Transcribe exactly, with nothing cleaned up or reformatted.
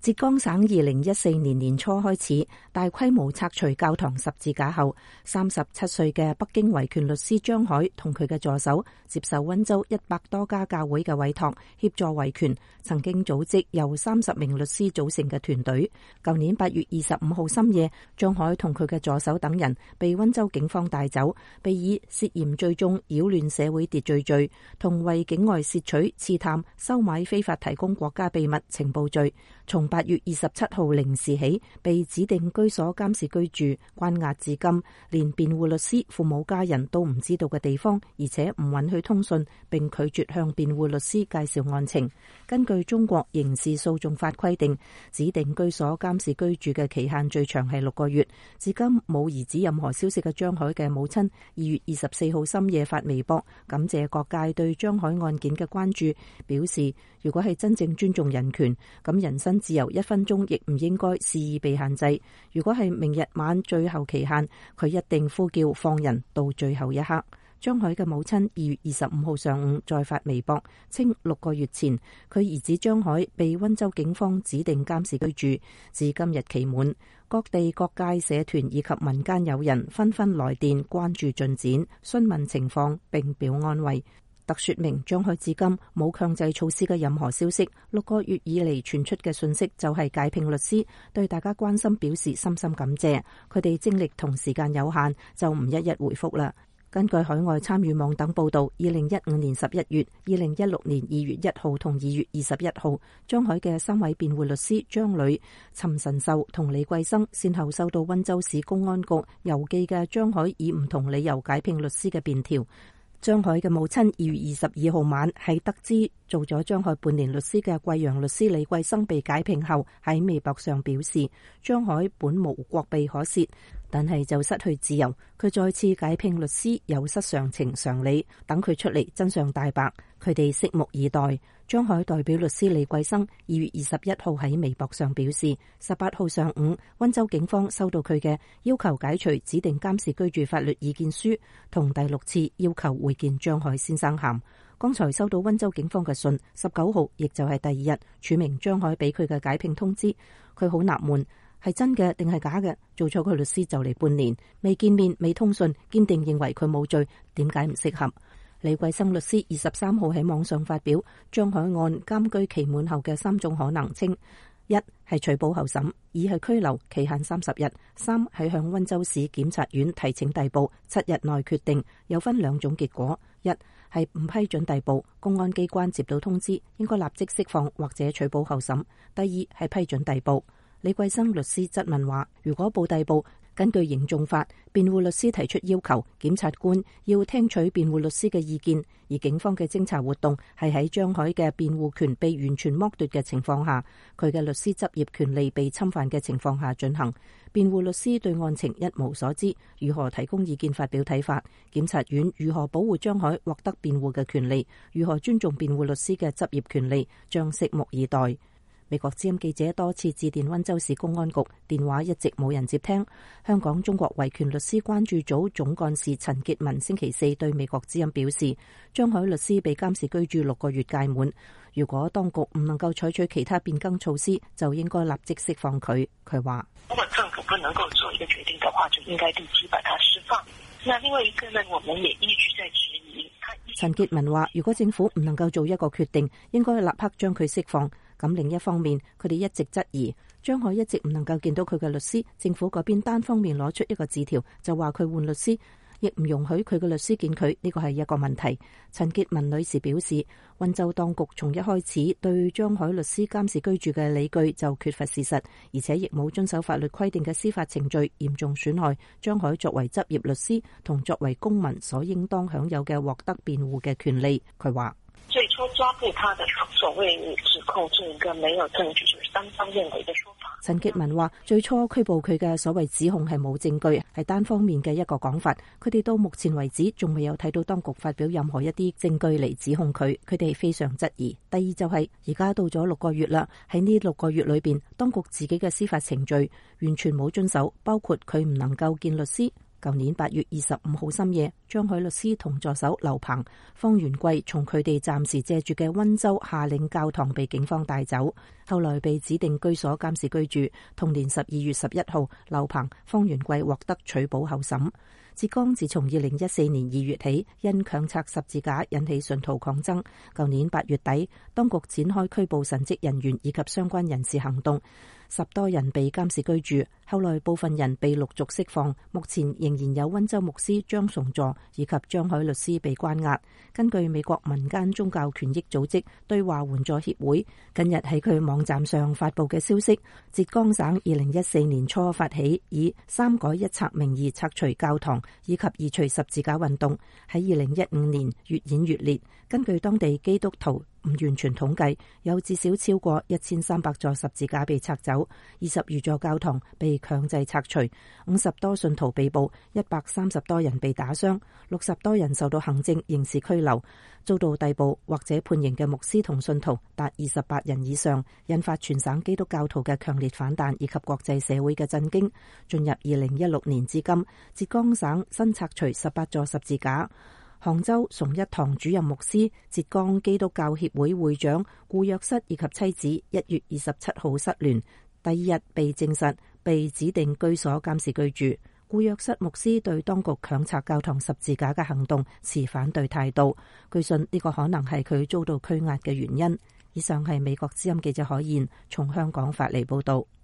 浙江省二零一四年年初開始大規模拆除教堂十字架後，三十七歲嘅北京維權律師張海同佢嘅助手接受溫州一百多家教會嘅委託，協助維權，曾經組織由三十名律師組成嘅團隊。舊年八月二十五號深夜，張海同佢嘅助手等人被溫州警方帶走，被以涉嫌聚眾擾亂社會秩序罪同為境外竊取、刺探、收買、非法提供國家秘密情報罪，從八月二十七號零時起被指定居所監視居住，關押至今，連辯護律師、父母、家人都唔知道嘅地方，而且唔允許通訊，並拒絕向辯護律師介紹案情。根據中國刑事訴訟法規定，指定居所監視居住嘅期限最長係六個月。至今冇兒子任何消息嘅張海嘅母親，二月二十四號深夜發微博，感謝各界對張海案件嘅關注，表示如果係真正尊重人權，咁人身自由一分鐘亦唔應該肆意被限制。如果係明日晚最後期限，佢一定呼叫放人到最後一刻。張海嘅母親二月二十五號上午再發微博，稱六個月前佢兒子張海被溫州警方指定監視居住，至今日期滿。各地各界社團以及民間友人紛紛來電關注進展，詢問情況並表安慰。特說明張海至今冇強制措施嘅任何消息。六個月以嚟傳出嘅信息就係解聘律師，對大家關心表示深深感謝。佢哋精力同時間有限，就唔一一回覆啦。根據海外參與網等報道，二零一五年十一月、二零一六年二月一號同二月二十一號，張海嘅三位辯護律師張磊、陳晨秀同李桂生先後收到溫州市公安局郵寄嘅張海以唔同理由解聘律師嘅便條。張海嘅母親二月二十二號晚喺得知做咗張海半年律師嘅貴陽律師李桂生被解聘後，喺微博上表示，張海本無國庇可竊，但係就失去自由。佢再次解聘律師有失常情常理，等佢出嚟真相大白，佢哋拭目以待。張海代表律師李桂生二月二十一號喺微博上表示，十八號上午溫州警方收到佢嘅要求解除指定監視居住法律意見書同第六次要求會見張海先生函。剛才收到溫州警方嘅信，十九號亦就係第二日，署名張海俾佢嘅解聘通知。佢好納悶，係真嘅定係假嘅？做咗個律師就嚟半年，未見面未通訊，堅定認為佢冇罪，點解唔適合？李桂生律師二十三號喺網上發表張海案監居期滿後嘅三種可能，稱一係取保候審，二係拘留期限三十日，三係向溫州市檢察院提請逮捕，七日內決定。有分兩種結果，一係唔批准逮捕，公安機關接到通知應該立即釋放或者取保候審；第二係批准逮捕。李桂生律師質問話，如果報逮捕，根據刑訟法，辯護律師提出要求，檢察官要聽取辯護律師嘅意見，而警方嘅偵查活動係喺張海嘅辯護權被完全剝奪嘅情況下，佢嘅律師執業權利被侵犯嘅情況下進行。辯護律師對案情一無所知，如何提供意見發表睇法？檢察院如何保護張海獲得辯護嘅權利？如何尊重辯護律師嘅執業權利？將拭目以待。美國之音記者多次致電溫州市公安局，電話一直冇人接聽。香港中國維權律師關注組總幹事陳潔文星期四對美國之音表示，張海律師被監視居住六個月屆滿，如果當局唔能夠採取其他變更措施，就應該立即釋放佢。佢話： 如果政府不能夠做一個決定的話，就應該立即把他釋放。那另外一個呢，我們也一直在質疑。 陳潔文話：如果政府唔能夠做一個決定，應該立刻將佢釋放。咁另一方面，佢哋一直質疑張海一直唔能夠見到佢嘅律師，政府嗰邊單方面攞出一個字條就話佢換律師，亦唔容許佢嘅律師見佢，呢個係一個問題。陳潔文女士表示，溫州當局從一開始對張海律師監視居住嘅理據就缺乏事實，而且亦冇遵守法律規定嘅司法程序，嚴重損害張海作為執業律師同作為公民所應當享有嘅獲得辯護嘅權利。佢話： 最初抓捕他的所謂指控是一個沒有證據，就是單方面的一個說法。 陳潔文話：最初拘捕佢嘅所謂指控係冇證據，係單方面嘅一個講法。佢哋到目前為止仲未有睇到當局發表任何一啲證據嚟指控佢，佢哋非常質疑。第二就係而家到咗六個月啦，喺呢六個月裏邊，當局自己嘅司法程序完全冇遵守，包括佢唔能夠見律師。 舊年八月二十五號深夜，張海律師同助手劉鵬、方元貴從佢哋暫時借住嘅溫州夏嶺教堂被警方帶走，後來被指定居所監視居住。同年十二月十一號，劉鵬、方元貴獲得取保候審。浙江自從二零一四年二月起，因強拆十字架引起信徒抗爭。舊年八月底，當局展開拘捕神職人員以及相關人士行動，十多人被監視居住。後來部分人被陸續釋放，目前仍然有溫州牧師張崇助以及張海律師被關押。根據美國民間宗教權益組織對華援助協會近日喺佢網站上發布嘅消息，浙江省二零一四年初發起以三改一拆名義拆除教堂以及移除十字架運動，喺二零一五年越演越烈。根據當地基督徒唔完全統計，有至少超過一千三百座十字架被拆走，二十餘座教堂被強制拆除，五十多信徒被捕，一百三十多人被打傷，六十多人受到行政刑事拘留，遭到逮捕或者判刑嘅牧師同信徒達二十八人以上，引發全省基督教徒嘅強烈反彈以及國際社會嘅震驚。進入二零一六年至今，浙江省新拆除十八座十字架。杭州崇一堂主任牧師、浙江基督教協會會長顧約瑟以及妻子一月二十七號失聯，第二日被證實被指定居所監視居住。顧約瑟牧師對當局強拆教堂十字架嘅行動持反對態度，據信呢個可能係佢遭到拘押嘅原因。以上係美國之音記者海燕從香港發嚟報道。